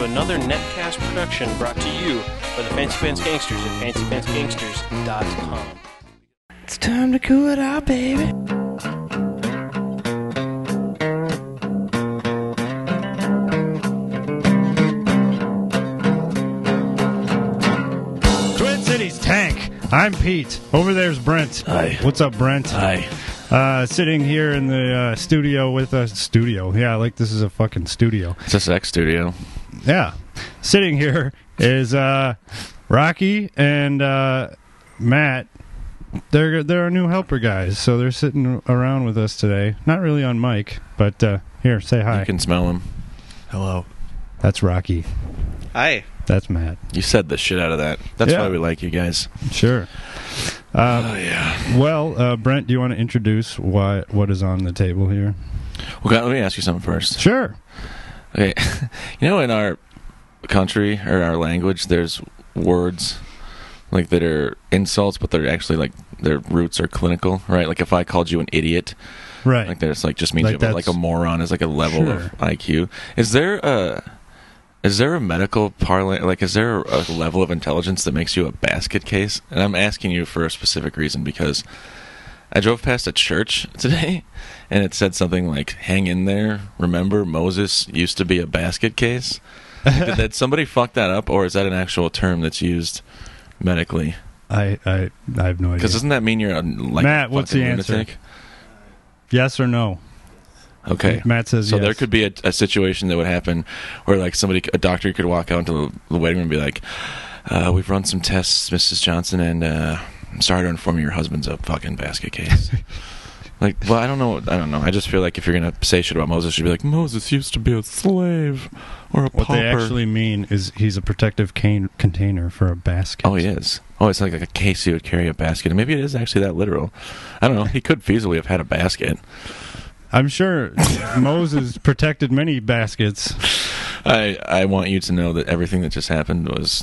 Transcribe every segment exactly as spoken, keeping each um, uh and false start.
another Netcast production brought to you by the Fancy Pants Gangsters at fancy pants gangsters dot com. It's time to cool it out, baby. Twin Cities Tank. I'm Pete. Over there's Brent. Hi. What's up, Brent? Hi. Uh, sitting here in the uh, studio with a studio. Yeah, like this is a fucking studio. It's a sex studio. Yeah. Sitting here is uh, Rocky and uh, Matt. They're they're our new helper guys, so they're sitting around with us today. Not really on mic, but uh, here, say hi. You can smell them. Hello. That's Rocky. Hi. That's Matt. You said the shit out of that. That's Yeah. why we like you guys. Sure. Uh, Oh, yeah. well, uh, Brent, do you want to introduce what what is on the table here? Well, let me ask you something first. Sure. Okay. You know, in our country, or our language, there's words like that are insults, but they're actually like their roots are clinical, right? Like if I called you an idiot, Right. like there's like just means Like you have, that's- like a moron is like a level Sure. of I Q. Is there a is there a medical parlance, like is there a level of intelligence that makes you a basket case? And I'm asking you for a specific reason because I drove past a church today and it said something like, hang in there, remember Moses used to be a basket case? Like, did, did somebody fuck that up, or is that an actual term that's used medically? I, I I have no idea. Because doesn't that mean you're a, like Matt, a what's fucking the answer? lunatic? Yes or no? Okay. Matt says So yes. there could be a, a situation that would happen where, like, somebody, a doctor could walk out into the, the waiting room and be like, uh, "We've run some tests, Missus Johnson, and uh, I'm sorry to inform you, your husband's a fucking basket case." Like, well, I don't know. I don't know. I just feel like if you're gonna say shit about Moses, you'd be like, "Moses used to be a slave or a What pauper." they actually mean is he's a protective cane container for a basket. Oh, he is. Oh, it's like, like a case he would carry a basket. And maybe it is actually that literal. I don't know. He could feasibly have had a basket. I'm sure Moses protected many baskets. I I want you to know that everything that just happened was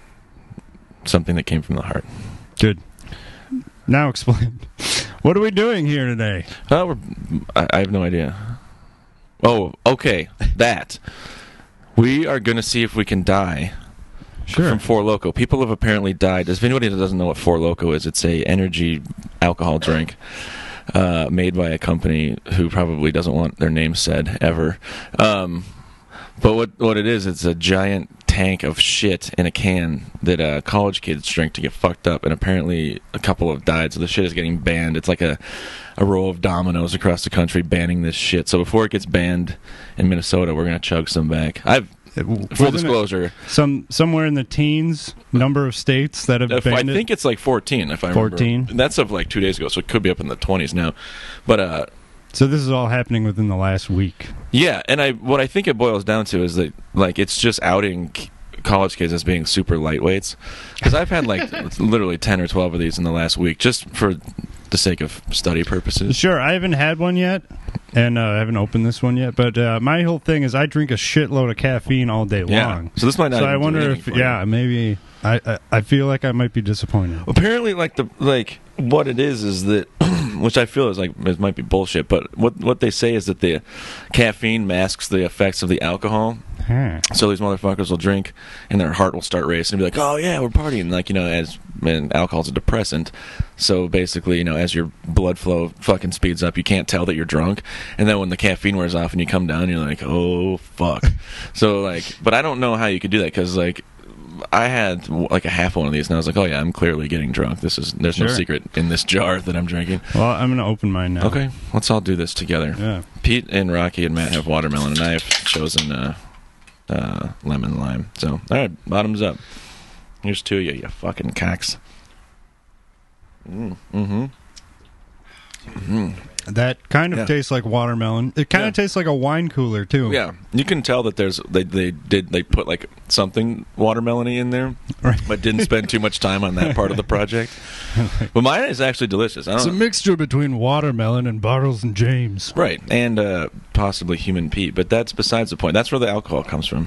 something that came from the heart. Good. Now explain. What are we doing here today? Oh, we're, I, I have no idea. Oh, okay. That. We are going to see if we can die Sure. from Four Loko. People have apparently died. If anybody that doesn't know what Four Loko is, it's a energy alcohol drink uh, made by a company who probably doesn't want their name said ever. Um, but what what it is, it's a giant tank of shit in a can that uh, college kids drink to get fucked up, and apparently a couple have died, so the shit is getting banned. It's like a, a row of dominoes across the country banning this shit. So before it gets banned in Minnesota, we're going to chug some back. I've Full Wasn't it disclosure, Some somewhere in the teens, number of states that have if I banned it. think it's like fourteen, if I fourteen? remember. And that's of like two days ago, so it could be up in the twenties now. But uh, So this is all happening within the last week. yeah, and I what I think it boils down to is that like it's just outing c- college kids as being super lightweights. Because I've had like literally ten or twelve of these in the last week, just for the sake of study purposes. Sure, I haven't had one yet, and uh, I haven't opened this one yet. But uh, my whole thing is I drink a shitload of caffeine all day Yeah. long. So this might not So even I do wonder anything if, for you. yeah, maybe I, I I feel like I might be disappointed. Apparently, like the like what it is is that, which I feel is like it might be bullshit, but what what they say is that the caffeine masks the effects of the alcohol. Huh. So these motherfuckers will drink, and their heart will start racing, and be like, "Oh yeah, we're partying!" Like, you know, as and alcohol's a depressant, so basically, you know, as your blood flow fucking speeds up, you can't tell that you're drunk, and then when the caffeine wears off and you come down, you're like, "Oh fuck!" So like, but I don't know how you could do that because like. I had like a half one of these, and I was like, "Oh yeah, I'm clearly getting drunk. This is there's no Sure. secret in this jar that I'm drinking." Well, I'm gonna open mine now. Okay, let's all do this together. Yeah. Pete and Rocky and Matt have watermelon, and I have chosen uh, uh, lemon lime. So, all right, bottoms up. Here's two of you, you fucking cocks. Mm, mm-hmm. Mm-hmm. That kind of Yeah. tastes like watermelon. It kind Yeah. of tastes like a wine cooler too. Yeah, you can tell that there's they they did they put like something watermelony in there, Right. but didn't spend too much time on that part of the project. But mine is actually delicious. I don't It's a know. mixture between watermelon and Bartles and James. Right, and uh, possibly human pee, but that's besides the point. That's where the alcohol comes from.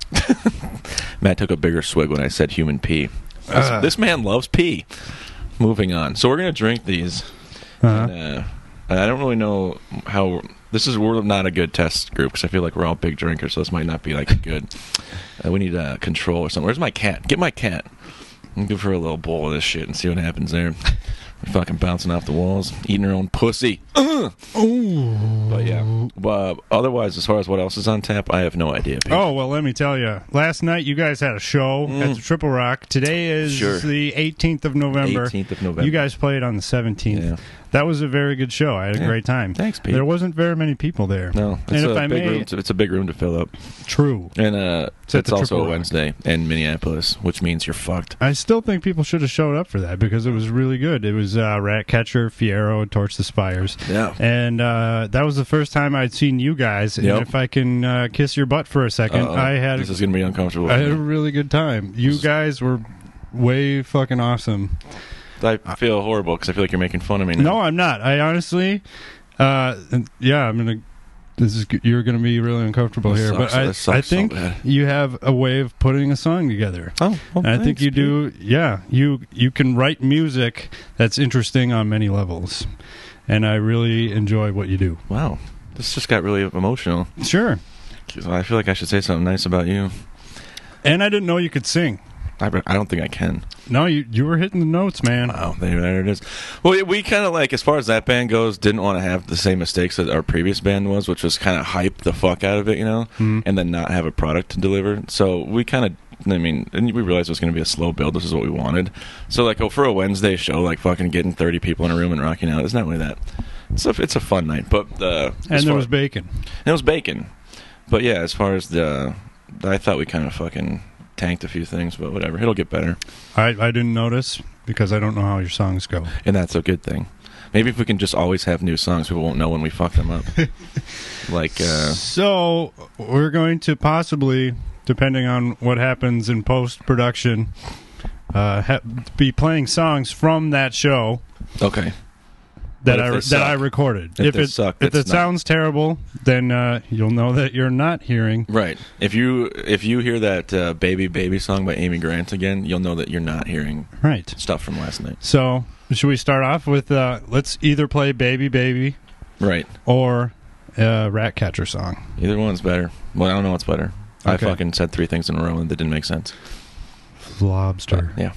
Matt took a bigger swig when I said human pee. This, Uh. this man loves pee. Moving on. So we're going to drink these. Uh-huh. And, uh, I don't really know how... This is we're not a good test group because I feel like we're all big drinkers, so this might not be like good. Uh, we need uh, control or something. Where's my cat? Get my cat. I'm give her a little bowl of this shit and see what happens there. We're fucking bouncing off the walls, eating her own pussy. Uh! Oh. But yeah. Uh, otherwise, as far as what else is on tap, I have no idea. Pete. Oh, well, let me tell you. Last night, you guys had a show Mm. at the Triple Rock. Today is Sure. the eighteenth of November. eighteenth of November. You guys played on the seventeenth. Yeah. That was a very good show. I had a Yeah. great time. Thanks, Pete. There wasn't very many people there. No, it's And a if I big may- room. To, it's a big room to fill up, True. and uh, It's at it's the also Triple a Rock. Wednesday in Minneapolis, which means you're fucked. I still think people should have showed up for that because it was really good. It was uh, Ratcatcher, Fiero, Torch the Spires. Yeah. And uh, that was the first time I'd seen you guys. And Yep. if I can uh, kiss your butt for a second, Uh-oh. I had This is gonna be uncomfortable. I had a really good time. You guys were way fucking awesome. I feel horrible because I feel like you're making fun of me now. No, I'm not. I honestly, uh, and yeah, I'm gonna. This is you're gonna be really uncomfortable This here, sucks. but I, This sucks I so think bad. you have a way of putting a song together. Oh, well, And I think thanks, you Pete. do. Yeah, you you can write music that's interesting on many levels, and I really enjoy what you do. Wow, this just got really emotional. Sure. I feel like I should say something nice about you. And I didn't know you could sing. I, I don't think I can. No, you you were hitting the notes, man. Wow, there, there it is. Well, we, we kind of like, as far as that band goes, didn't want to have the same mistakes that our previous band was, which was kind of hype the fuck out of it, you know, Mhm. and then not have a product to deliver. So we kind of, I mean, and we realized it was going to be a slow build. This is what we wanted. So like, oh, for a Wednesday show, like fucking getting thirty people in a room and rocking out, it's not really that. It's a, it's a fun night, but uh, And as there far- was bacon. and it was bacon. But yeah, as far as the, I thought we kind of fucking tanked a few things, but whatever, it'll get better, I I didn't notice because I don't know how your songs go. and that's a good thing. Maybe if we can just always have new songs, people won't know when we fuck them up. Like, uh, So we're going to possibly, depending on what happens in post production, uh, ha- be playing songs from that show okay, that But if I they that suck- I recorded. if they it suck, if that's it not- sounds terrible, then uh, you'll know that you're not hearing. right. If you if you hear that uh, "Baby Baby" song by Amy Grant again, you'll know that you're not hearing Right. stuff from last night. So should we start off with uh, let's either play "Baby Baby" Right. or uh, Ratcatcher song. Either one's better. Well, I don't know what's better. I Okay. fucking said three things in a row and that didn't make sense. Lobster. Yeah.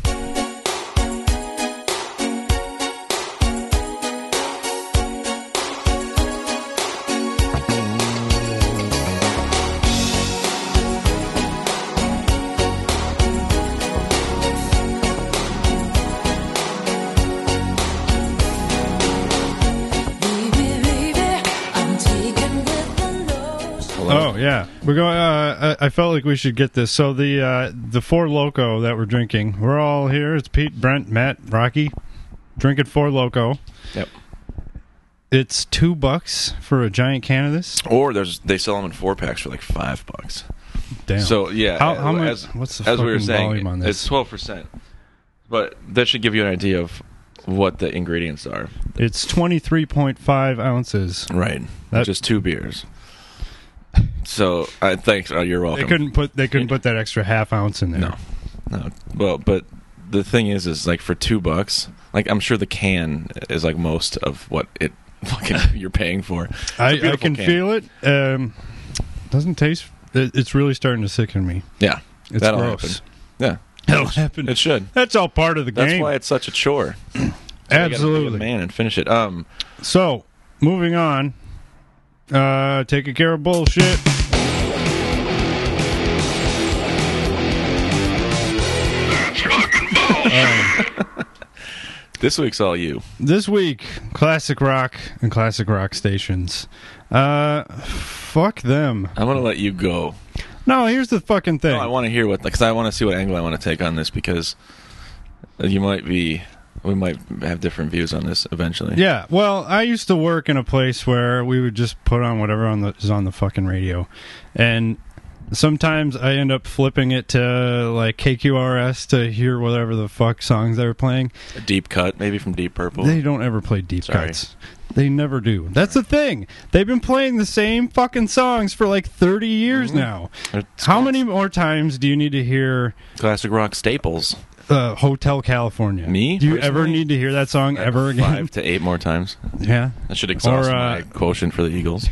Oh yeah, we're going. Uh, I, I felt like we should get this. So the uh, the Four Loco that we're drinking, we're all here. It's Pete, Brent, Matt, Rocky, drinking Four Loco. Yep. It's two bucks for a giant can of this. Or there's they sell them in four packs for like five bucks. Damn. So yeah, how, how much? as, What's the as we were fucking saying, volume on it's this? twelve percent. But that should give you an idea of what the ingredients are. It's twenty three point five ounces. Right. That- Just two beers. So I thanks. Oh, you're welcome. They couldn't put they couldn't put that extra half ounce in there. No, no. Well, but the thing is, is like for two bucks, like I'm sure the can is like most of what it fucking you're paying for. It's a I, I beautiful can can. feel it. Um, doesn't taste. It, it's really starting to sicken me. Yeah, It's that'll gross. happen. Yeah, That'll happen. it should. That's all part of the That's game. why it's such a chore. So you gotta be Absolutely. a man and finish it. Um, So, moving on. Uh, taking care of bullshit. this week's all you. This week, classic rock and classic rock stations. Uh, fuck them. I'm gonna let you go. No, here's the fucking thing. No, I want to hear what, because I want to see what angle I want to take on this, because you might be, we might have different views on this eventually. Yeah, well, I used to work in a place where we would just put on whatever on the, is on the fucking radio. And sometimes I end up flipping it to like K Q R S to hear whatever the fuck songs they were playing. A deep cut, maybe from Deep Purple. They don't ever play deep Sorry. cuts. They never do. That's the thing. They've been playing the same fucking songs for like thirty years Mhm. now. It's How many more times do you need to hear classic rock staples? uh, Hotel California. Me? Do you ever personally? need to hear that song Like ever again? Five to eight more times. Yeah. That should exhaust Or, uh, my quotient for the Eagles.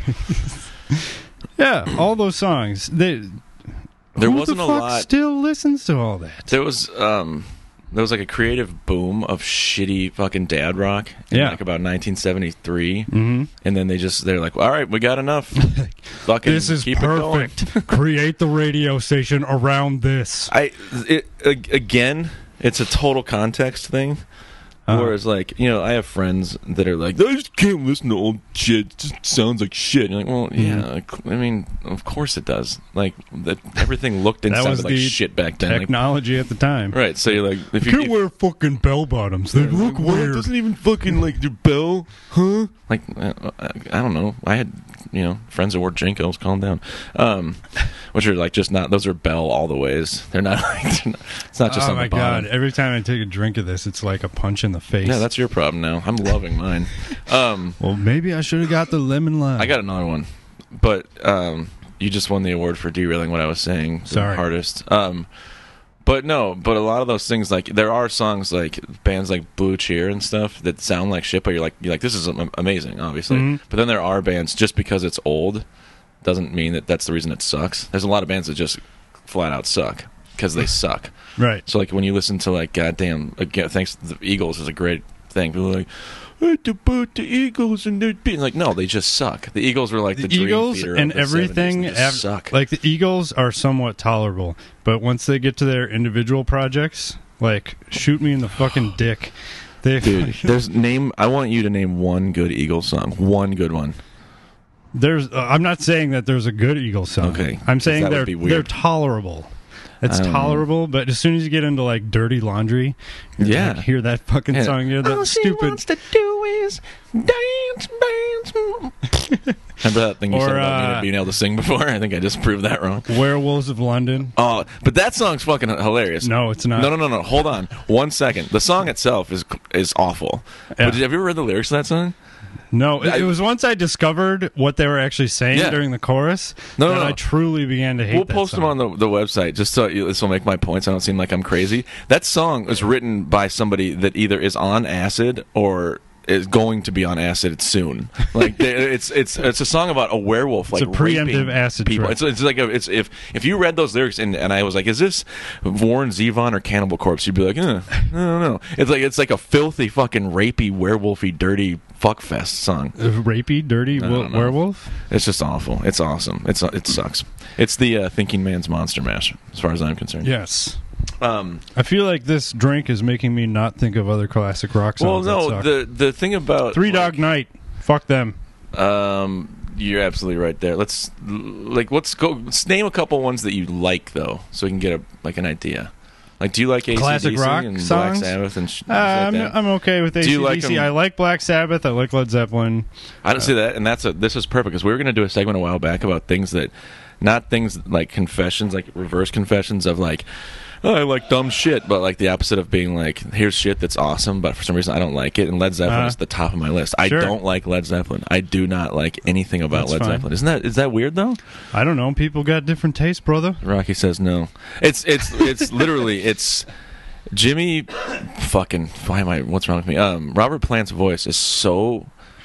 Yeah, all those songs. They, There who wasn't the a fuck lot. still listens to all that? There was um, there was like a creative boom of shitty fucking dad rock in Yeah. like about nineteen seventy-three, Mm-hmm. and then they just they're like, all right, we got enough. Fucking This is keep It going. perfect. Create the radio station around this. I it ag- again, it's a total context thing. Uh-huh. Whereas, like, you know, I have friends that are like, I just can't listen to old shit. It just sounds like shit. And you're like, well, yeah, Mhm. like, I mean, of course it does. Like, that everything looked and That was sounded like the shit back then. Like, Technology at the time. right, so you're like, if You you can't if, wear fucking bell bottoms. They look Well, it weird. doesn't even fucking like do bell, huh? Like I, I don't know. I had you know friends that wore Jinkos. Calm down. Um, which are like just not. Those are bell all the ways. They're not. Like, they're not it's not just Oh on my the bottom. god! Every time I take a drink of this, it's like a punch in the face. Yeah, that's your problem now. I'm loving mine. Um, well, maybe I should have got the lemon lime. I got another one, but um, you just won the award for derailing what I was saying. The Sorry. hardest. Um, but no, but a lot of those things, like there are songs like bands like Blue Cheer and stuff that sound like shit, but you're like, you're like, this is am- amazing, obviously. Mhm. But then there are bands just because it's old doesn't mean that that's the reason it sucks. There's a lot of bands that just flat out suck because they suck. Right. So like when you listen to like goddamn, again, thanks to the Eagles is a great thing. People are like, I had to boot the Eagles and they're being like, no, they just suck. The Eagles were like the, The dream Eagles theater and of the everything, seventies. They just av- suck. like the Eagles are somewhat tolerable, but once they get to their individual projects, like shoot me in the fucking dick. They, Dude, there's name. I want you to name one good Eagles song. One good one. there's. Uh, I'm not saying that there's a good Eagles song. Okay, I'm 'cause saying that would they're be weird. they're tolerable. It's I don't know. tolerable, but as soon as you get into like Dirty Laundry, you're Yeah. like, hear that fucking Yeah. song, you're that All she stupid. wants to do is dance, dance. Remember that thing you Or, said about me uh, not being able to sing before? I think I just proved that wrong. Werewolves of London. Oh, but that song's fucking hilarious. No, it's not. No, no, no, no. Hold on, one second. The song itself is is awful. Yeah. But did, have you ever read the lyrics of that song? No, it, I- it was once I discovered what they were actually saying Yeah. during the chorus No, that no, no. I truly began to hate We'll that post song. them on the, the website just so you, this will make my points. I don't seem like I'm crazy. That song was written by somebody that either is on acid or is going to be on acid soon. Like they, it's it's it's a song about a werewolf. It's like a preemptive raping acid people. trip. It's it's like a, it's if if you read those lyrics and, and I was like, is this Warren Zevon or Cannibal Corpse? You'd be like, eh, I don't know. It's like it's like a filthy fucking rapey werewolfy dirty fuckfest song. A rapey, dirty I wo- don't know. werewolf. It's just awful. It's awesome. It's it sucks. It's the uh, thinking man's monster mash, as far as I'm concerned. Yes. Um. I feel like this drink is making me not think of other classic rock Well, songs. that no. suck. The the thing about Three Dog Night. Fuck them. Um, you're absolutely right there. Let's like let's go. Let's name a couple ones that you like though, so we can get a like an idea. Like, do you like A C D C Classic rock and songs? Black Sabbath and sh- Uh, shit like I'm, that? I'm okay with A Do C you D C. like 'em- I like Black Sabbath. I like Led Zeppelin. I don't see that, and that's a this is perfect because we were going to do a segment a while back about things that, not things like confessions, like reverse confessions of like, oh, I like dumb shit, but like the opposite of being like, here's shit that's awesome, but for some reason I don't like it. And Led Zeppelin Uh-huh. is at the top of my list. I Sure. don't like Led Zeppelin. I do not like anything about That's Led fine. Zeppelin. Isn't that is that weird though? I don't know. People got different tastes, brother. Rocky says no. It's it's it's literally it's Jimmy. Fucking why am I? What's wrong with me? Um, Robert Plant's voice is so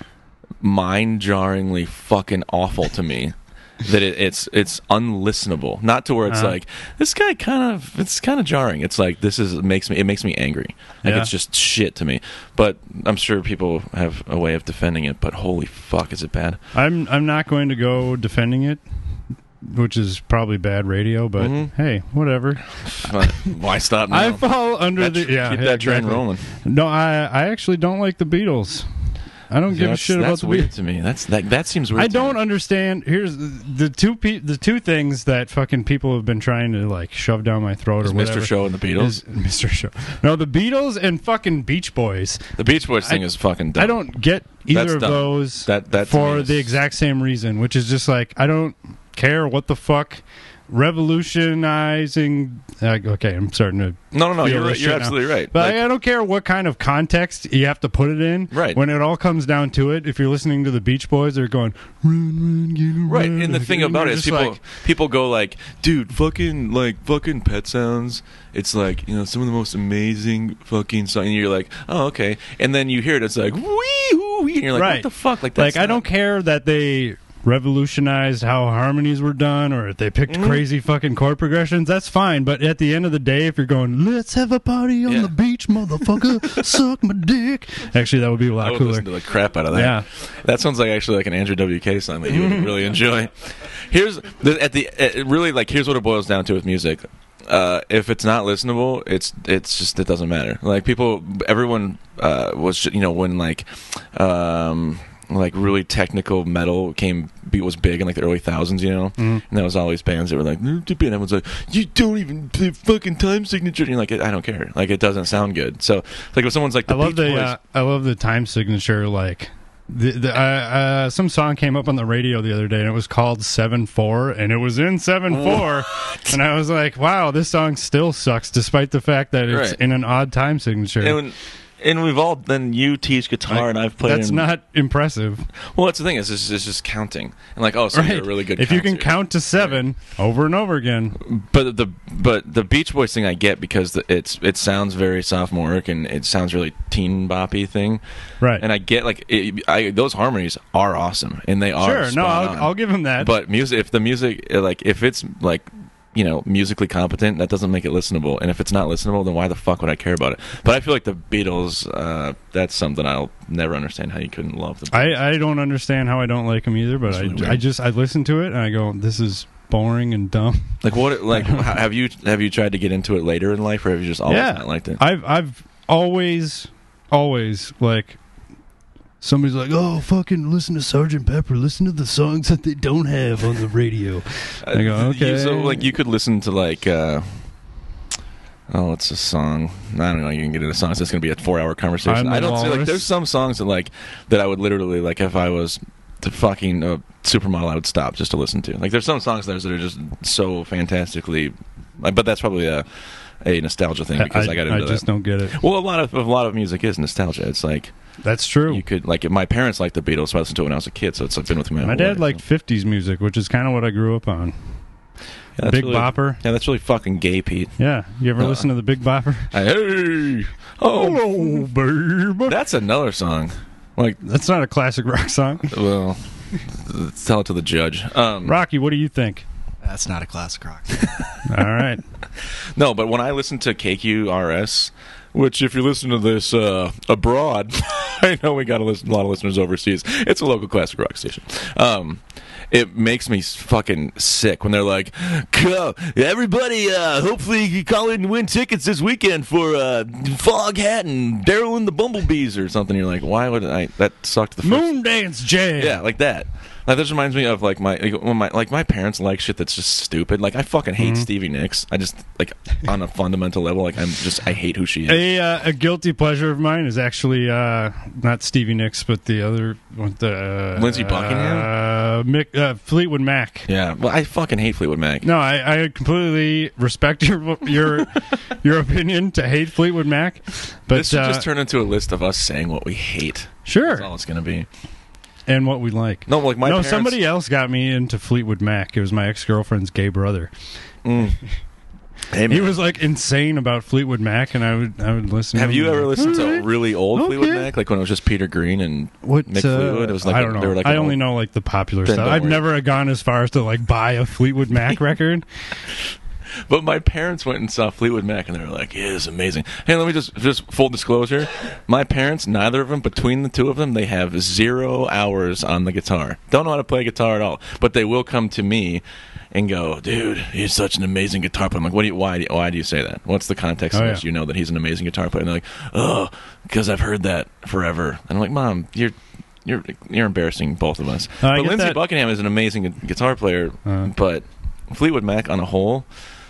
mind-jarringly fucking awful to me that it, it's it's unlistenable. Not to where it's Uh-huh. like this guy kind of it's kind of jarring. It's like this is it makes me it makes me angry. Like Yeah. it's just shit to me. But I'm sure people have a way of defending it. But holy fuck, is it bad? I'm I'm not going to go defending it, which is probably bad radio. But Mhm. hey, whatever. Why stop now? I fall under That the tr- yeah. keep yeah, that train exactly. rolling. No, I I actually don't like the Beatles. I don't give a That's- shit about that's the weird Beatles. to me. That's that that seems weird. I to don't me. understand. Here's the two pe- the two things that fucking people have been trying to like shove down my throat Is or Mister whatever. Show and the Beatles. Is Mister Show. No, the Beatles and fucking Beach Boys. The Beach Boys thing I- is fucking dumb. I don't get either That's of dumb. those That- that to for me is- the exact same reason, which is just like I don't care what the fuck revolutionizing. Uh, okay, I'm starting to. No, no, no. feel You're, this you're shit now. absolutely right. But Like, I don't care what kind of context you have to put it in. Right. When it all comes down to it, if you're listening to the Beach Boys, they're going run, run, get around. right, and the thing about it is You're people just like, people go like, dude, fucking like fucking Pet Sounds. It's like, you know, some of the most amazing fucking songs. And you're like, oh, okay. And then you hear it, it's like, wee hoo wee, and you're like, Right. what the fuck? Like, like that's I not- don't care that they revolutionized how harmonies were done or if they picked Mhm. crazy fucking chord progressions. That's fine. But at the end of the day, if you're going, let's have a party on Yeah. the beach, motherfucker, suck my dick. Actually, that would be a I lot would cooler. listen to the crap out of that. Yeah. That sounds like actually like an Andrew W K song that you would really enjoy. Here's the, at the uh, really like here's what it boils down to with music. Uh, if it's not listenable, it's it's just it doesn't matter. Like people, everyone uh, was you know when like um, like really technical metal came be was big in like the early thousands, you know, Mhm. and there was always bands that were like, and everyone's like, you don't even play fucking time signature. And you're like, I don't care. Like it doesn't sound good. So like if someone's like, the I love Beach the Boys, uh, I love the time signature. Like the, the uh, uh, some song came up on the radio the other day, and it was called seven four, and it was in seven four, and I was like, wow, this song still sucks despite the fact that it's Right. in an odd time signature. And, when, and we've all then you teach guitar and I've played. That's in, not impressive. well. That's the thing is it's, it's just counting and like oh, so you're a really good. If you can counter. count to seven over and over again, But the but the Beach Boys thing I get because the, it's it sounds very sophomoric and it sounds really teen boppy thing, right? and I get like it, I those harmonies are awesome and they are sure, no, spot on. I'll, I'll give him that. But music, if the music like if it's like you know musically competent, that doesn't make it listenable. And if it's not listenable, then why the fuck would I care about it? But I feel like the Beatles, uh, that's something I'll never understand how you couldn't love the Beatles. I, I don't understand how I don't like them either. But That's really I, weird. I just I listen to it and I go, this is boring and dumb. Like what? Like how- have you have you tried to get into it later in life, or have you just always Yeah. not liked it? I've I've always always like somebody's like, oh, fucking listen to Sergeant Pepper, listen to the songs that they don't have on the radio. I go, Uh, okay. you- so like you could listen to like uh, oh, it's a song. I don't know. You can get into songs. It's going to be a four-hour conversation. I'm I don't see like Walrus. there's some songs that like that I would literally like if I was the fucking uh, supermodel, I would stop just to listen to. Like there's some songs there that are just so fantastically, like, but that's probably a a nostalgia thing because I, got into I just that. don't get it. Well, a lot of a lot of music is nostalgia. It's like That's true. you could like my parents liked the Beatles, so I listened to it when I was a kid. So it's been with me. My whole dad life, liked so. fifties music, which is kind of what I grew up on. Yeah, that's Big really- Bopper. Yeah, that's really fucking gay, Pete. Yeah, you ever Uh, listen to the Big Bopper? I- hey, oh, Hello, babe. that's another song. Like, That's not a classic rock song. well, tell it to the judge. Um, Rocky, what do you think? That's not a classic rock. All right. No, but when I listen to K Q R S, which if you listen to this uh, abroad, I know we got a, listen, a lot of listeners overseas. It's a local classic rock station. Um, it makes me fucking sick when they're like, "Go, everybody, uh, hopefully you call in and win tickets this weekend for uh, Foghat and Daryl and the Bumblebees or something." You're like, why would I? That sucked the first Moon Dance Jam. Yeah, like that. Like this reminds me of like my like, when my like my parents like shit that's just stupid. Like I fucking hate Mhm. Stevie Nicks. I just like on a fundamental level, like I'm just I hate who she is. A, uh, a guilty pleasure of mine is actually uh, not Stevie Nicks, but the other, what the uh, Lindsey Buckingham? uh, Mick, uh, Fleetwood Mac. Yeah, well, I fucking hate Fleetwood Mac. No, I, I completely respect your your your opinion to hate Fleetwood Mac, but this should uh, just turn into a list of us saying what we hate. sure, That's all it's gonna be. and what we like. No, like my no, parents, somebody else got me into Fleetwood Mac. It was my ex girlfriend's gay brother. Mm. Hey, He man, was like insane about Fleetwood Mac, and I would I would listen. have to you him. ever listened to Alright. really old Okay. Fleetwood Mac, like when it was just Peter Green and What, Mick uh, Fleetwood? It was like I a- don't know. they were like I an only old- know like the popular Then stuff. don't I've worry. never gone as far as to like buy a Fleetwood Mac record. But my parents went and saw Fleetwood Mac, and they were like, "Yeah, it's amazing." Hey, let me just just full disclosure: my parents, neither of them, between the two of them, they have zero hours on the guitar. Don't know how to play guitar at all. But they will come to me and go, "Dude, he's such an amazing guitar player." I'm like, "What do you? Why? Do you, why do you say that? What's the context Oh, in yeah. which you know that he's an amazing guitar player?" And they're like, "Oh, because I've heard that forever." And I'm like, "Mom, you're." You're you're embarrassing both of us. Uh, I but get Lindsey that- Buckingham is an amazing gu- guitar player, Uh. but Fleetwood Mac on a whole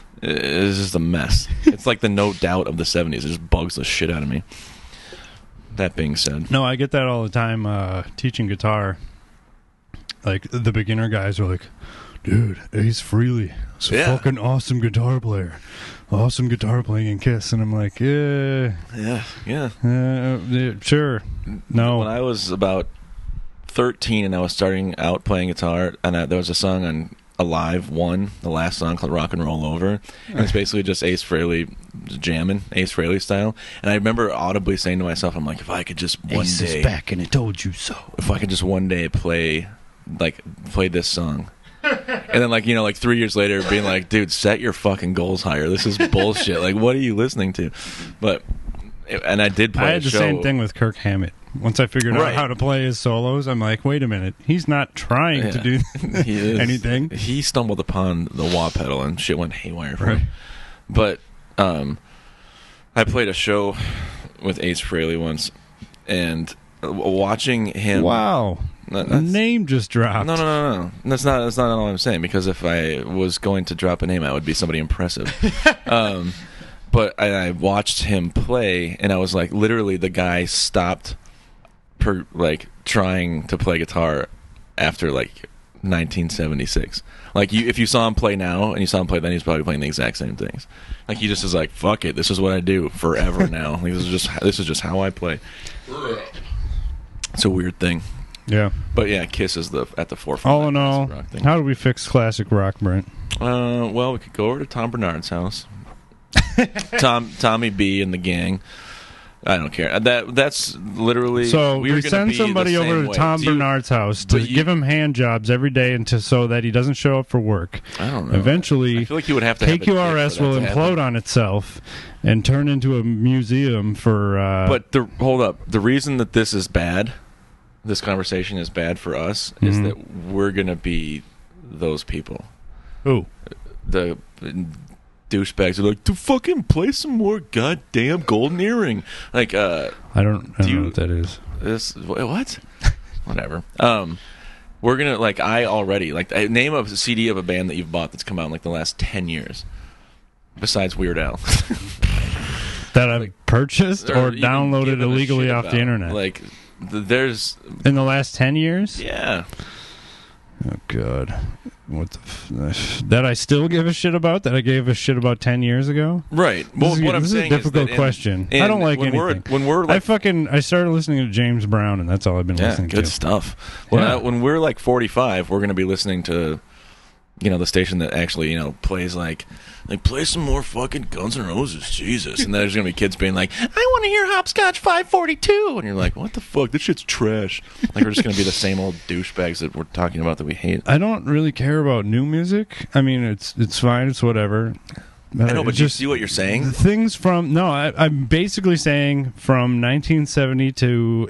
is just a mess. It's like the No Doubt of the seventies. It just bugs the shit out of me. That being said, No, I get that all the time uh, teaching guitar. Like the beginner guys are like, dude, Ace Frehley, is a Yeah. fucking awesome guitar player. Awesome guitar playing in Kiss. And I'm like, yeah, Yeah, yeah. uh, yeah sure. No. When I was about thirteen and I was starting out playing guitar, and I, there was a song on Alive One, the last song called Rock and Roll Over. And it's basically just Ace Frehley jamming, Ace Frehley style. And I remember audibly saying to myself, I'm like, if I could just one Ace day, is back and it told you so. if I could just one day play, like, play this song. And then, like, you know, like three years later, being like, dude, set your fucking goals higher. This is bullshit. Like, what are you listening to? But, and I did play I had a the show. same thing with Kirk Hammett. Once I figured Right. out how to play his solos, I'm like, wait a minute. He's not trying to Yeah. do He is- anything. He stumbled upon the wah pedal and shit went haywire for Right. him. But um, I played a show with Ace Frehley once, and w- watching him. Wow. No, A that's- name just dropped. No, no, no, no. That's not. That's not all I'm saying. Because if I was going to drop a name, I would be somebody impressive. um, but I, I watched him play, and I was like, literally, the guy stopped, per like trying to play guitar after like nineteen seventy-six. Like, you, if you saw him play now and you saw him play then, he's probably playing the exact same things. Like, he just is like, fuck it, this is what I do forever now. Like, this is just this is just how I play. It's a weird thing. Yeah. But yeah, Kiss is the at the forefront. All of in that all, classic rock thing. how do we fix classic rock, Brent? Uh, well, we could go over to Tom Bernard's house. Tom, Tommy B and the gang. I don't care. That that's literally. So we we, were gonna send be somebody the over same to way. Tom Do you- Bernard's house to but you- give him hand jobs every day, and to so that he doesn't show up for work. I don't know. Eventually, I feel like you would have to. Have a K Q R kid S for that will to implode happen. on itself and turn into a museum for. Uh, But the hold up, the reason that this is bad, this conversation is bad for us, is Mhm. that we're gonna be those people. who? The douchebags are like, to fucking play some more goddamn golden earring. Like, uh. I don't, I don't Do you- know what that is. This what? Whatever. Um, we're gonna like I already like I- name a C D of a band that you've bought that's come out in like the last ten years, besides Weird Al, That I've purchased or, even downloaded given a illegally shit off the about. internet Like, th- there's in the last ten years. yeah, Oh God, what the f- that I still give a shit about that I gave a shit about ten years ago. right. Well, this is, what I'm this is a saying difficult is that in- question. in- I don't like when anything. We're, when we're I like fucking I started listening to James Brown, and that's all I've been yeah, listening good to. stuff. When, Yeah. I, when we're like forty-five, we're gonna be listening to. You know, the station that actually, you know, plays like, like play some more fucking Guns N' Roses, Jesus. And there's going to be kids being like, I want to hear Hopscotch five forty-two. And you're like, what the fuck? This shit's trash. Like, we're just going to be the same old douchebags that we're talking about that we hate. I don't really care about new music. I mean, it's it's fine, it's whatever. I know, but it's you just see what you're saying? things from no. I, I'm basically saying from nineteen seventy to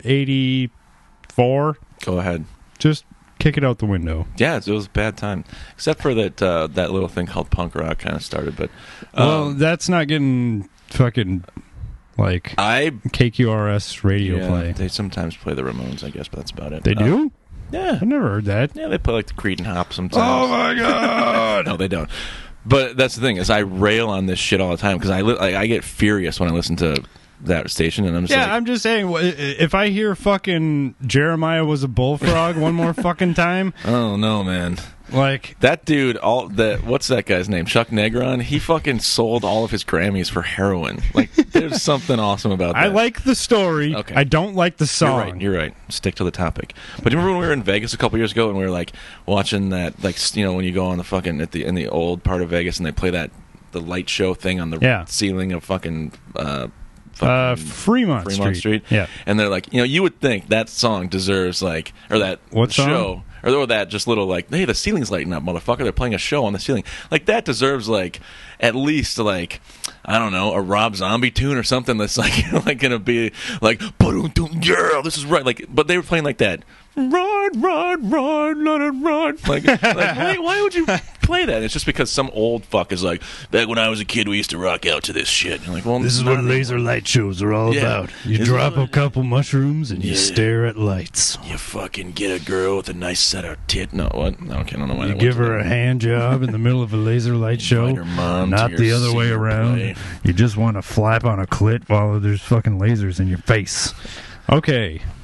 eighty-four. Go ahead. Just kick it out the window. Yeah, it was a bad time. Except for that uh, that little thing called punk rock kind of started. But um, Well, that's not getting fucking like I K Q R S radio yeah, play. they sometimes play the Ramones, I guess, but that's about it. They Uh, do? yeah. I've never heard that. Yeah, they play like the Creed and Hop sometimes. Oh my god! No, they don't. But that's the thing is, I rail on this shit all the time because I li- like, I get furious when I listen to that station, and I'm just Yeah, like, I'm just saying. wh- If I hear fucking Jeremiah was a bullfrog one more fucking time, oh no, man, like that dude, all that what's that guy's name? Chuck Negron. He fucking sold all of his Grammys for heroin. Like, there's something awesome about that. I like the story. Okay. I don't like the You're song. right. You're right. Stick to the topic. But do you remember when we were in Vegas a couple years ago and we were like watching that, like, you know, when you go on the fucking at the in the old part of Vegas and they play that the light show thing on the Yeah. ceiling of fucking. Uh, uh, fucking Fremont, Fremont Street. Yeah. And they're like, you know, you would think that song deserves like, or that What song? show, or, or that just little like, hey, the ceiling's lighting up, motherfucker. They're playing a show on the ceiling. Like, that deserves like, at least like, I don't know, a Rob Zombie tune or something that's like, like gonna be like, ba-dum-dum, yeah, this is right. Like, but they were playing like that. Run, run, run, let it run. Like, like why, why would you play that? It's just because some old fuck is like, back when I was a kid, we used to rock out to this shit. And you're like, well, This is not what anymore. laser light shows are all Yeah. about. You This is drop a what- couple mushrooms and you Yeah. stare at lights. You fucking get a girl with a nice set of tit. No, what? No, okay, I don't know why. You that give went her to a hand job in the middle of a laser light show. Invite her mom to Not your the other way senior around. play. You just want to flap on a clit while there's fucking lasers in your face. Okay.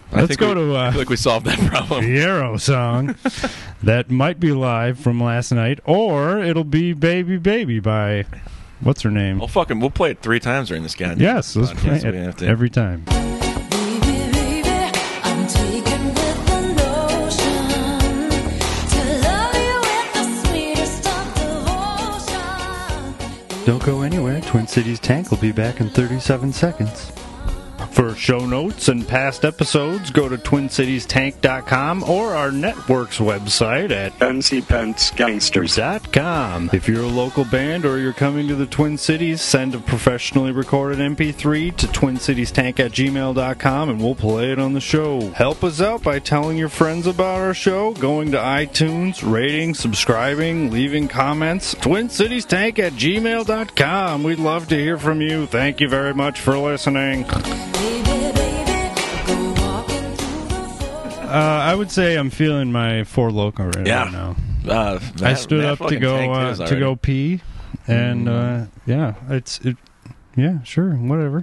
I Let's think go we, to I uh, feel like we solved that problem. the Arrow song that might be live from last night, or it'll be "Baby Baby" by what's her name? Well, fucking, we'll play it three times during this guy. Yes, let's podcast, play so it we have to- every time. Baby, baby, I'm taken with the notion to love you with the sweetest of devotion. Don't go anywhere. Twin Cities Tank will be back in thirty-seven seconds. For show notes and past episodes, go to twin cities tank dot com or our network's website at Fancy Pants Gangsters. dot com. If you're a local band or you're coming to the Twin Cities, send a professionally recorded M P three to twin cities tank at gmail dot com and we'll play it on the show. Help us out by telling your friends about our show, going to iTunes, rating, subscribing, leaving comments. twin cities tank at gmail dot com. We'd love to hear from you. Thank you very much for listening. Baby, baby, go walking through the forest. Uh, I would say I'm feeling my Four Loko right Yeah. now. Uh, I Matt- stood Matt up to fucking go tanked uh, his to already. go pee, and uh, yeah, it's it, yeah, sure, whatever.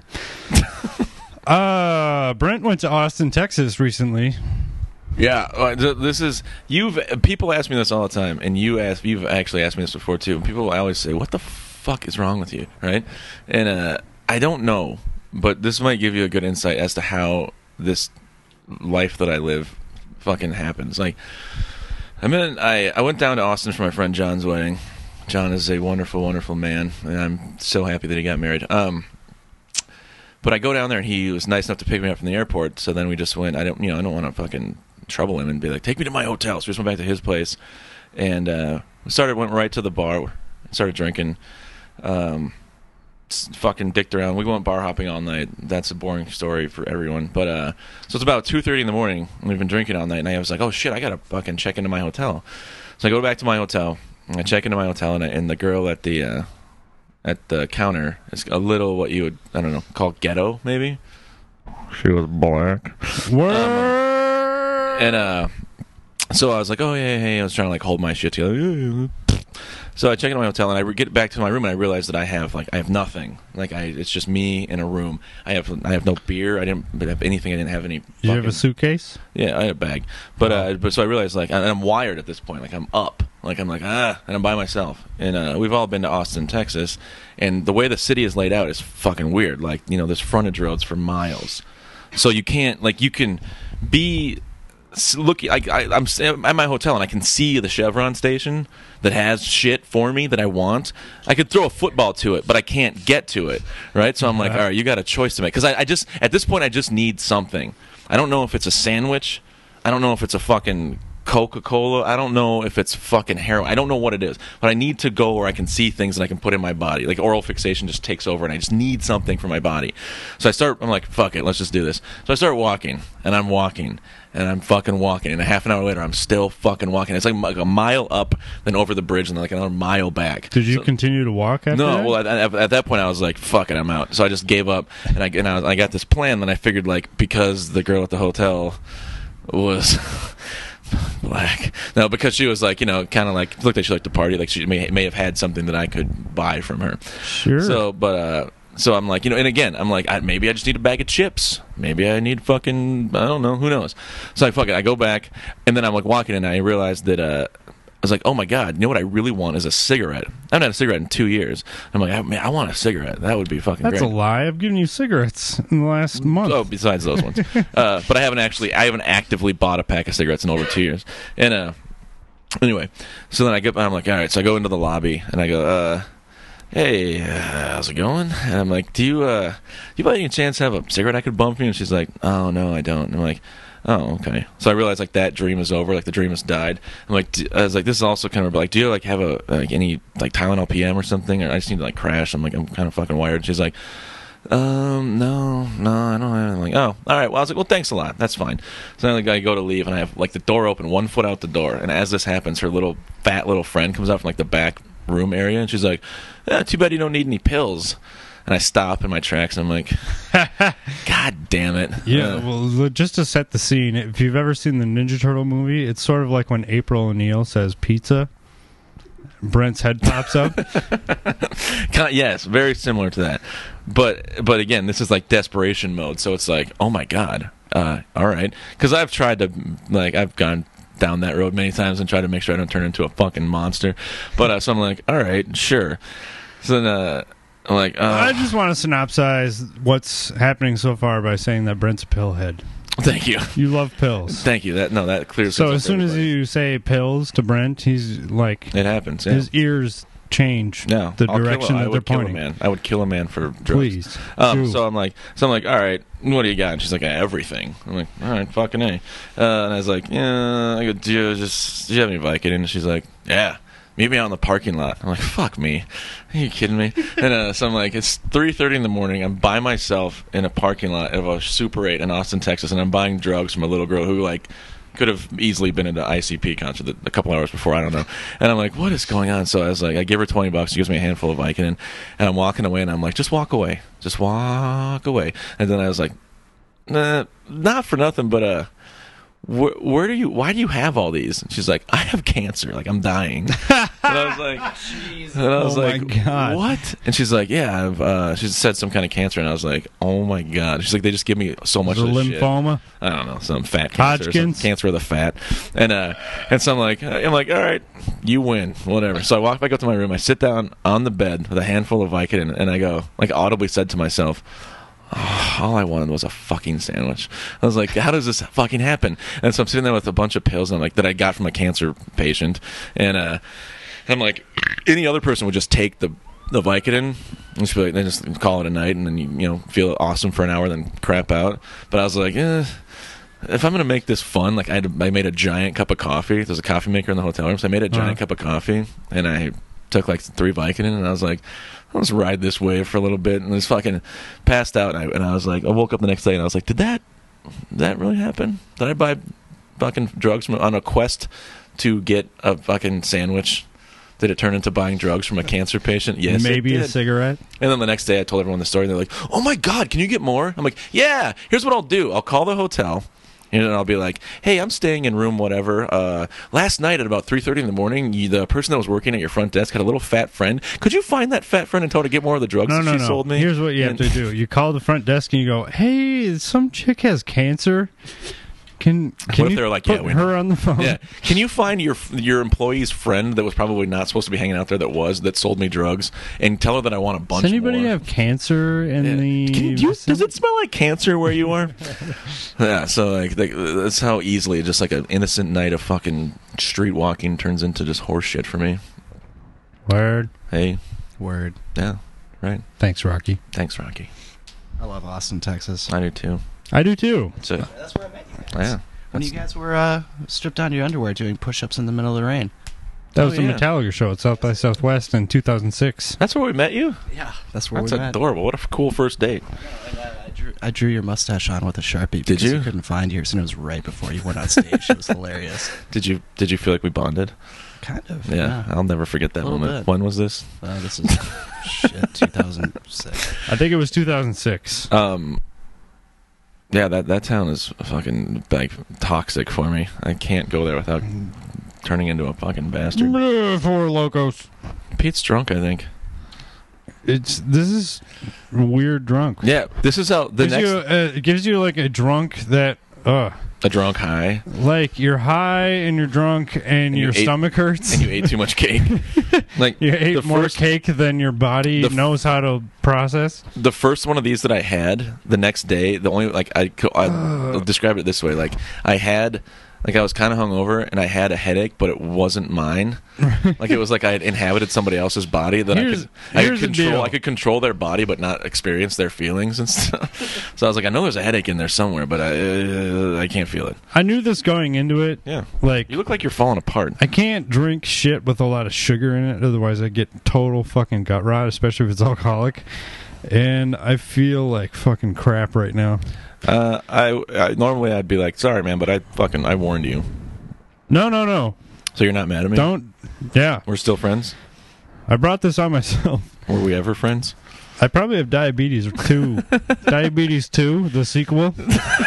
uh, Brent went to Austin, Texas recently. Yeah, uh, th- this is you've people ask me this all the time, and you ask you've actually asked me this before too. People always say, "What the fuck is wrong with you?" Right? And uh, I don't know, but this might give you a good insight as to how this life that I live fucking happens. Like, I mean, I I went down to Austin for my friend John's wedding. John is a wonderful, wonderful man, and I'm so happy that he got married. Um. But I go down there, and he was nice enough to pick me up from the airport. So then we just went. I don't, you know, I don't want to fucking trouble him and be like, "Take me to my hotel." So we just went back to his place, and uh, we started. Went right to the bar, started drinking, um, s- fucking dicked around. We went bar hopping all night. That's a boring story for everyone. But uh, so it's about two thirty in the morning, and we've been drinking all night. And I was like, "Oh shit, I gotta fucking check into my hotel." So I go back to my hotel. And I check into my hotel, and, I, and the girl at the uh, at the counter is a little what you would, I don't know, call ghetto, maybe. She was black. Word. And uh, so I was like, oh, yeah, hey, I was trying to like hold my shit together. So I check into my hotel, and I re- get back to my room, and I realize that I have like I have nothing. Like I, it's just me in a room. I have I have no beer. I didn't have anything. I didn't have any. Did you have fucking- a suitcase? Yeah, I had a bag. But uh, but so I realized like, and I'm wired at this point. Like I'm up. Like I'm like ah, and I'm by myself. And uh, we've all been to Austin, Texas, and the way the city is laid out is fucking weird. Like you know, there's frontage roads for miles, so you can't like you can be looking. I, I, I'm at my hotel and I can see the Chevron station that has shit for me that I want. I could throw a football to it, but I can't get to it. Right? So I'm like, all right, you got a choice to make because I, I just at this point I just need something. I don't know if it's a sandwich. I don't know if it's a fucking Coca-Cola. I don't know if it's fucking heroin. I don't know what it is, but I need to go where I can see things and I can put in my body. Like oral fixation just takes over, and I just need something for my body. So I start. I'm like, fuck it, let's just do this. So I start walking, and I'm walking, and I'm fucking walking, and a half an hour later, I'm still fucking walking. It's like, like a mile up, then over the bridge, and then like another mile back. Did you So- continue to walk after no, that? well, at, at, at that point, I was like, "Fuck it, I'm out." So I just gave up, and I and I, was, I got this plan. Then I figured, like, because the girl at the hotel was black, no, because she was like, you know, kind of like looked like she liked to party, like she may may have had something that I could buy from her. Sure. So, but uh, so I'm like, you know, and again, I'm like, I, maybe I just need a bag of chips. Maybe I need fucking, I don't know, who knows? So I fuck it. I go back, and then I'm like walking, and I realized that. Uh, I was like, oh my god, you know what I really want is a cigarette. I haven't had a cigarette in two years. I'm like, man, I want a cigarette. That would be fucking That's great. a lie. I've given you cigarettes in the last month. Oh, besides those ones, uh, but I haven't actually, I haven't actively bought a pack of cigarettes in over two years. And uh, anyway, so then I get, I'm like, all right. So I go into the lobby and I go, uh, hey, uh, how's it going? And I'm like, do you, uh, do you by any chance have a cigarette I could bum for you? And she's like, oh no, I don't. And I'm like, oh, okay. So I realized like that dream is over. Like the dream has died. I'm like, d- I was like, this is also kind of like, do you like have a like any like Tylenol P M or something? Or I just need to like crash. I'm like, I'm kind of fucking wired. She's like, um, no, no, I don't have. I'm like, oh, all right. Well, I was like, well, thanks a lot. That's fine. So then like, I go to leave, and I have like the door open, one foot out the door. And as this happens, her little fat little friend comes out from like the back room area, and she's like, eh, too bad you don't need any pills. And I stop in my tracks, and I'm like, God damn it. Yeah, Uh, well, l- just to set the scene, if you've ever seen the Ninja Turtle movie, it's sort of like when April O'Neil says pizza, Brent's head pops up. Kind- yes, very similar to that. But but again, this is like desperation mode. So it's like, oh my god, uh, all right, because I've tried to like I've gone down that road many times and tried to make sure I don't turn into a fucking monster. But uh, so I'm like, all right, sure. So then uh, I'm like, uh, I just want to synopsize what's happening so far by saying that Brent's a pillhead. thank you, You love pills. thank you. That no, that clears. So things up as soon for as everybody. you say pills to Brent, he's like, it happens, yeah. his ears change No, the I'll kill direction a, I that they're would kill pointing. a man. I would kill a man for drugs. Please. Um, do. so I'm like, so I'm like, all right, what do you got? And she's like, everything. I'm like, all right, fucking A. Uh, and I was like, yeah. I go, do you just, do you have any Vicodin? And she's like, yeah. Meet me out in the parking lot. I'm like, fuck me. Are you kidding me? And uh, so I'm like, it's three thirty in the morning. I'm by myself in a parking lot of a Super eight in Austin, Texas, and I'm buying drugs from a little girl who, like, could have easily been at an I C P concert a couple hours before. I don't know. And I'm like, what is going on? So I was like, I give her twenty bucks. She gives me a handful of Vicodin. And I'm walking away, and I'm like, just walk away. Just walk away. And then I was like, nah, not for nothing, but, uh, where, where do you, why do you have all these? And she's like, I have cancer. Like, I'm dying. And I was like, and I was Oh my like, God. what? And she's like, yeah, I've, uh, she said some kind of cancer. And I was like, oh my God. She's like, they just give me so much Is it of this shit. lymphoma? I don't know, some fat cancer, or some Hodgkin's? cancer of the fat, and uh, and so I'm like, I'm like, all right, you win, whatever. So I walk back up to my room, I sit down on the bed with a handful of Vicodin, and I go, like, audibly said to myself, oh, all I wanted was a fucking sandwich. I was like, how does this fucking happen? And so I'm sitting there with a bunch of pills, and I'm like, that I got from a cancer patient, and uh, I'm like, any other person would just take the the Vicodin and just be like, they just call it a night, and then you you know feel awesome for an hour, then crap out. But I was like, eh. If I'm gonna make this fun, like I, had, I made a giant cup of coffee. There's a coffee maker in the hotel room, so I made a giant Uh-huh. cup of coffee, and I took like three Vicodin, and I was like, I'll just ride this wave for a little bit, and I was fucking passed out. And I, and I was like, I woke up the next day, and I was like, did that, did that really happen? Did I buy fucking drugs from, on a quest to get a fucking sandwich? Did it turn into buying drugs from a cancer patient? Yes, Maybe it a did. cigarette? And then the next day, I told everyone the story, and they're like, "Oh my God, can you get more?" I'm like, "Yeah. Here's what I'll do. I'll call the hotel, and then I'll be like, hey, I'm staying in room whatever. Uh, last night at about three thirty in the morning, you, the person that was working at your front desk had a little fat friend. Could you find that fat friend and tell her to get more of the drugs No, that no, she no. sold me?" Here's what you have And- to do. You call the front desk and you go, hey, some chick has cancer. Can, can What if you they're like, put yeah, we her know." on the phone? Yeah. Can you find your your employee's friend that was probably not supposed to be hanging out there that was that sold me drugs and tell her that I want a bunch Does anybody more? have cancer in Yeah. the... Can you, does it smell like cancer where you are? Yeah, so like, like that's how easily just like an innocent night of fucking street walking turns into just horse shit for me. Word. Hey, Word. yeah, right. Thanks, Rocky. Thanks, Rocky. I love Austin, Texas. I do too. I do too. So That's where I met you guys. yeah, When you That's- guys were uh, stripped down to your underwear doing push-ups in the middle of the rain. That Oh, was the yeah. Metallica show at South by Southwest in two thousand six. that's where we met you. Yeah, that's where That's we met. adorable. What a f- cool first date. I drew, I drew your mustache on with a Sharpie. Did because you? I couldn't find yours, and it was right before you went on stage. It was hilarious. Did you Did you feel like we bonded? Kind of. Yeah, I'll never forget that A little moment. bit. When was this? Uh, this is shit. two thousand six. I think it was two thousand six. Um, yeah, that that town is fucking like toxic for me. I can't go there without turning into a fucking bastard. Four locos. Pete's drunk, I think. It's this is weird drunk. Yeah, this is how the gives next you, uh, it gives you like a drunk that, uh, a drunk high, like you're high and you're drunk and, And you your ate- stomach hurts. and you ate too much cake. Like You ate the more first, cake than your body the f- knows how to process. the first one of these that I had the next day. The only like I co- I I'll describe it this way: like I had. Like I was kind of hungover and I had a headache, but it wasn't mine. Like it was like I had inhabited somebody else's body that Here's- I could, I here's could the control. deal. I could control their body, but not experience their feelings and stuff. So I was like, I know there's a headache in there somewhere, but I uh, I can't feel it. I knew this going into it. Yeah, Like you look like you're falling apart. I can't drink shit with a lot of sugar in it, otherwise I get total fucking gut rot, especially if it's alcoholic. And I feel like fucking crap right now. Uh, I, I normally I'd be like, sorry, man, but I fucking I warned you. No, no, no. So you're not mad at me? Don't. Yeah. We're still friends. I brought this on myself. Were we ever friends? I probably have diabetes two. Diabetes two, the sequel.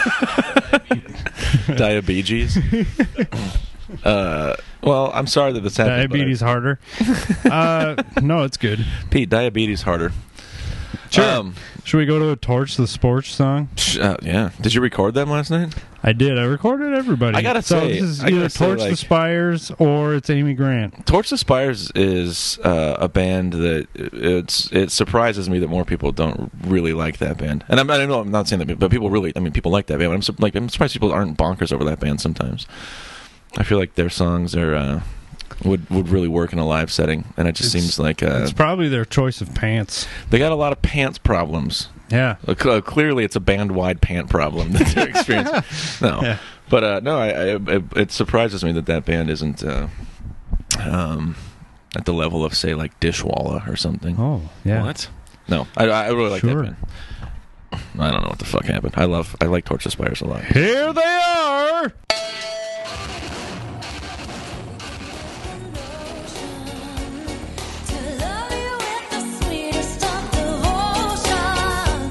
Diabetes. uh, well, I'm sorry that this happened. but I- Diabetes harder. Uh, no, it's good. Pete, diabetes harder. Sure. Um, Should we go to a Torch the Sports song? sh- uh, yeah. Did you record them last night? I did. I recorded everybody. I gotta so say- this is I gotta either say, Torch the like- Spires or it's Amy Grant. Torch the Spires is uh, a band that it's it surprises me that more people don't really like that band. And I'm, I know I'm not saying that, but people really, I mean, people like that band. But I'm sur- like I'm surprised people aren't bonkers over that band sometimes. I feel like their songs are uh, would would really work in a live setting, and it just It's- seems like uh, It's probably their choice of pants. they got a lot of pants problems. Yeah. Uh, cl- clearly, it's a band-wide pant problem that they're experiencing. No, Yeah. but uh, no, I, I, it, it surprises me that that band isn't uh, um, at the level of, say, like Dishwalla or something. Oh, yeah. What? No, I, I really like Sure. that band. I don't know what the fuck happened. I love, I like Torch the Spires a lot. Here they are. To love you with the sweetest of devotion.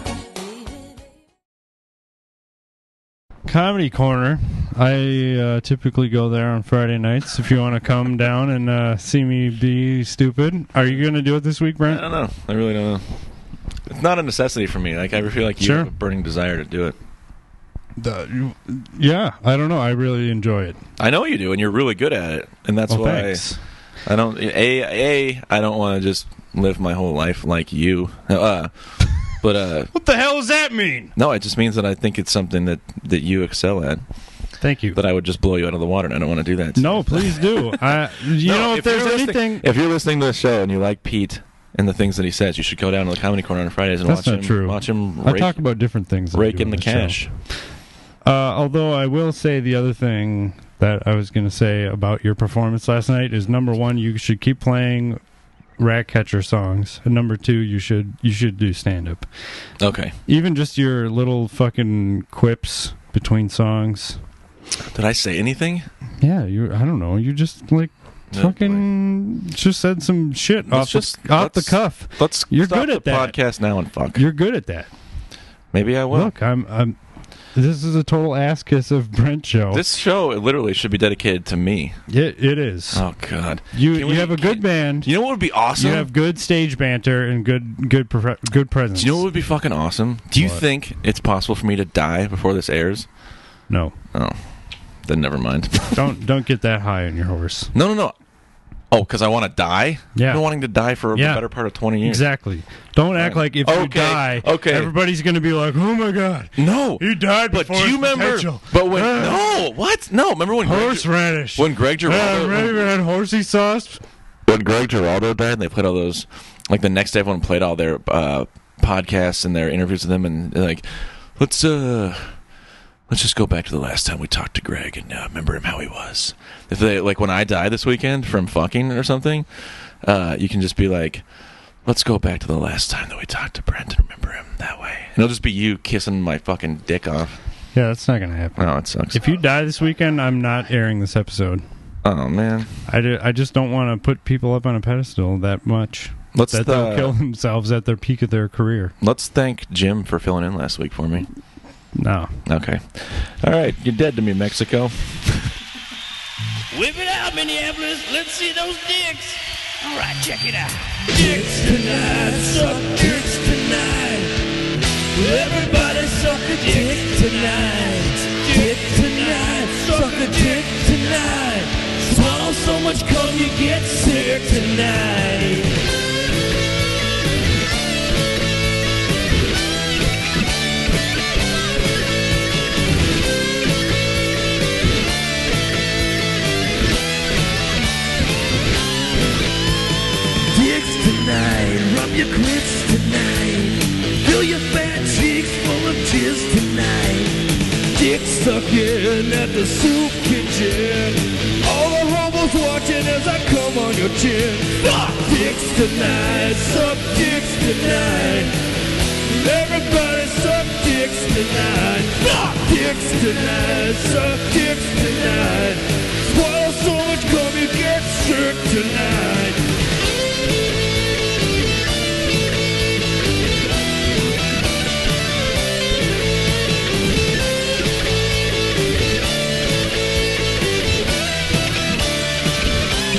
Comedy Corner. I uh, typically go there on Friday nights. If you want to come down and uh, see me be stupid, are you going to do it this week, I Brent? don't know. I really don't know. It's not a necessity for me. Like I feel like you Sure. have a burning desire to do it. The- you- yeah, I don't know. I really enjoy it. I know you do, and you're really good at it, and that's Well, why. thanks. I don't. A a. I don't want to just live my whole life like you. Uh, but uh, What the hell does that mean? no, it just means that I think it's something that that you excel at. Thank you. That I would just blow you out of the water, and I don't want to do that. No, please do. I, you No, know, if, there's you're listening- anything, if you're listening to the show and you like Pete and the things that he says, you should go down to the Comedy Corner on Fridays and that's watch not him. true. Watch him I rake, talk about different things. that I rake do in on the show. cash. Uh, although I will say the other thing that I was going to say about your performance last night is number one, you should keep playing Ratcatcher songs, and number two, you should you should do stand up. Okay. Even just your little fucking quips between songs. Did I say anything? Yeah, you. I don't know. You just like No, fucking just said some shit Let's off just- the, off the let's- cuff. Let's You're stop good at the that. podcast now and fuck. You're good at that. Maybe I will. Look, I'm. I'm. This is a total ass kiss of Brent show. This show literally should be dedicated to me. it, it is. Oh God. you Can you we- have a good can- band. You know what would be awesome? You have good stage banter and good good prof- good presence. Do you know what would be fucking awesome? Do you What? think it's possible for me to die before this airs? No, Oh, then never mind. don't don't get that high on your horse. no, no, no. Oh, because I want to die? Yeah. I've been wanting to die for Yeah. the better part of twenty years. Exactly. Don't act Right. like if you Okay, die, okay. everybody's going to be like, "Oh my god, No. he died But before do you his remember? potential." But when Ah. no, what? No, remember when Greg, Horseradish. when Greg Ah, Giraldo ready for that horsey sauce? when Greg Giraldo died, and they played all those, like the next day, everyone played all their uh, podcasts and their interviews with them, and they're like, let's uh, let's just go back to the last time we talked to Greg and uh, remember him how he was. If they like when I die this weekend from fucking or something, uh, you can just be like, let's go back to the last time that we talked to Brent and remember him that way. And it'll just be you kissing my fucking dick off. Yeah, that's not going to happen. Oh, it sucks. If you die this weekend, I'm not airing this episode. oh man, I, do, I just don't want to put people up on a pedestal that much let's that they'll uh, kill themselves at their peak of their career. let's thank Jim for filling in last week for me. No. Okay. All right. You're dead to me, Mexico. Whip it out, Minneapolis. Let's see those dicks. All right, check it out. Dicks tonight, suck dicks tonight. Everybody suck a dick tonight. Dick tonight, suck a dick tonight. Swallow so much cum you get sick tonight. Dicks tonight, rub your clits tonight. Fill your fat cheeks full of jizz tonight. Dick sucking at the soup kitchen. All the homos watching as I come on your chin. Fuck dicks tonight, suck dicks tonight. Everybody suck dicks tonight. Fuck dicks tonight, suck dicks tonight. Swallow so much cum you get sick tonight.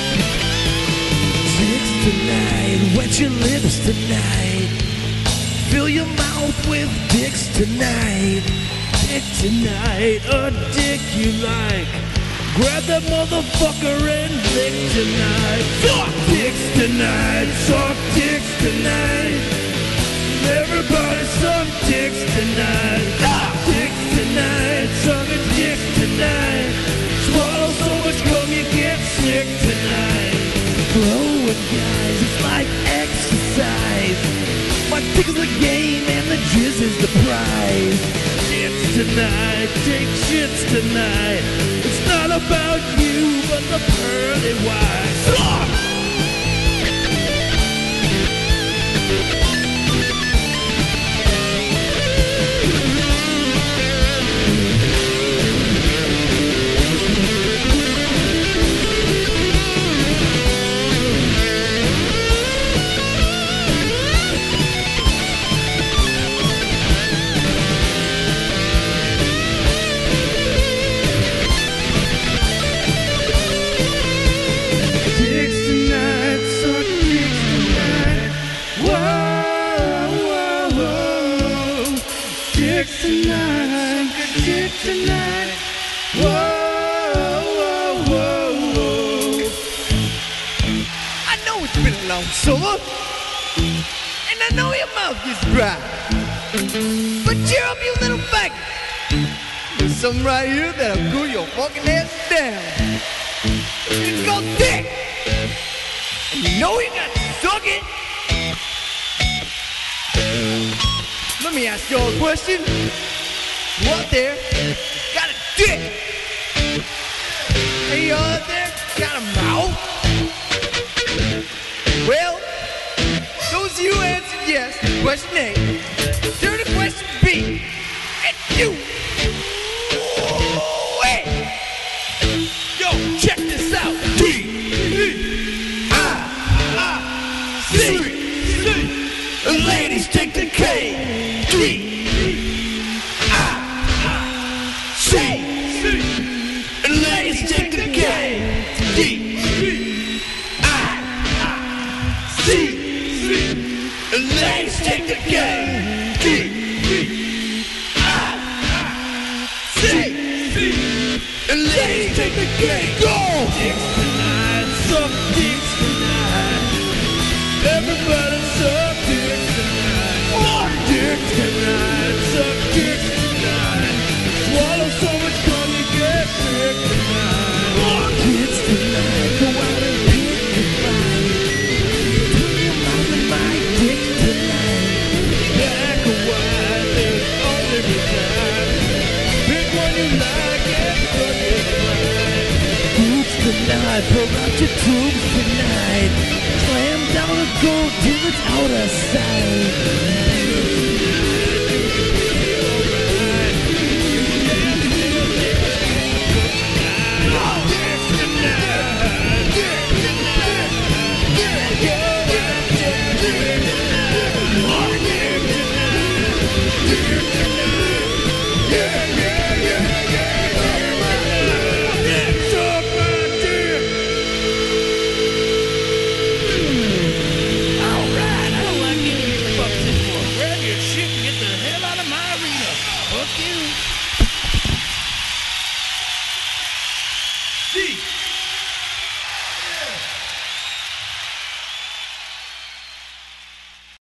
Dicks tonight, wet your lips tonight. with dicks tonight. Dick tonight, a dick you like. Grab that motherfucker and lick tonight. Suck dicks tonight, suck dicks tonight. Everybody suck dicks tonight. Suck dicks tonight, suck a dick tonight. Swallow so much cum you get sick tonight. Blowing guys, it's like exercise. My dick is the game and the jizz is the prize. Shits tonight, take shits tonight. It's not about you, but the pearly whites. Suck! Tonight, dick tonight. Whoa, whoa, whoa, whoa. I know it's been a long summer, and I know your mouth gets dry. But cheer up, you little faggot. There's something right here that'll cool your fucking ass down. It's called dick. And you know you got to suck it. Let me ask y'all a question. You out there got a dick? And you out there got a mouth? Well, those of you who answered yes to question A, turn to question B, and you. Wait. Yo, check this out. D, E, I, I, C, C. And ladies, take the K. D, I, C, and ladies take the K. D, I, C, and ladies take the K. D, I, C, and ladies take the K. Go! Dicks tonight, suck dicks tonight. Everybody suck dicks tonight. Suck dicks tonight, suck dicks tonight. Swallow so much cum you get sick tonight. Suck dicks tonight, go out and pick a fight. Put your mouth in my dick tonight. Black or white, there's only one time. Pick one you like and suck it right. Boobs tonight, pull out your tubes tonight. Slam down the gold till it's out of sight. Fuck you.